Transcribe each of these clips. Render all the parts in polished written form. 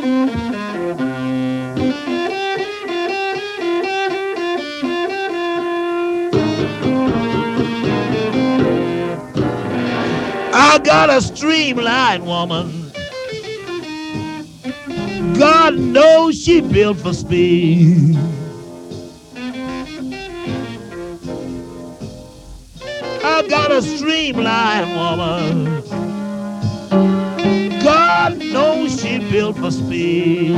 I got a streamlined woman. God knows she built for speed. I got a streamlined woman. God knows she built for speed.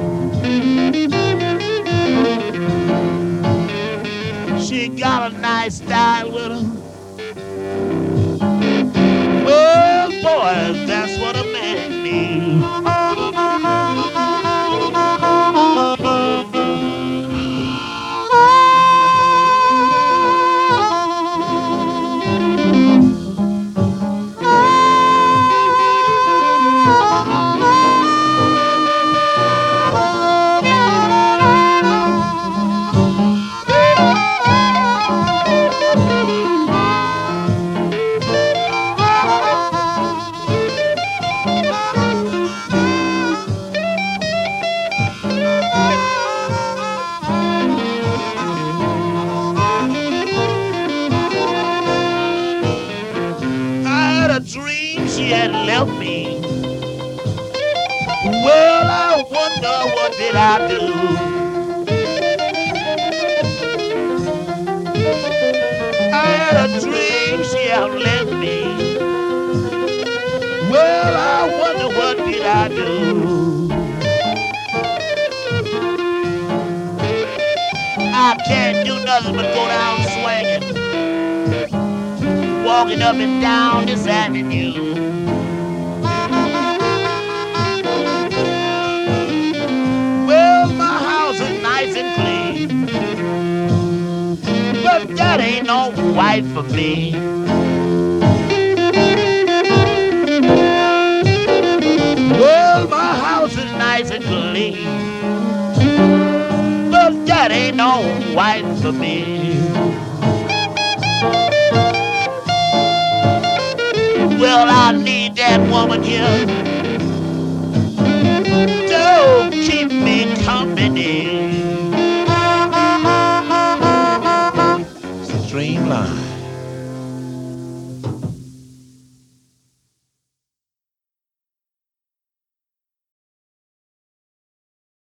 She got a nice style with her. Well, boys, that's what a man needs. Dream she had left me. Well, I wonder what did I do? I had a dream she had left me. Well, I wonder what did I do? I can't do nothing but go down swinging, walking up and down this avenue. Well, my house is nice and clean, but that ain't no wife for me. Well, my house is nice and clean, but that ain't no wife for me. Well, I need that woman here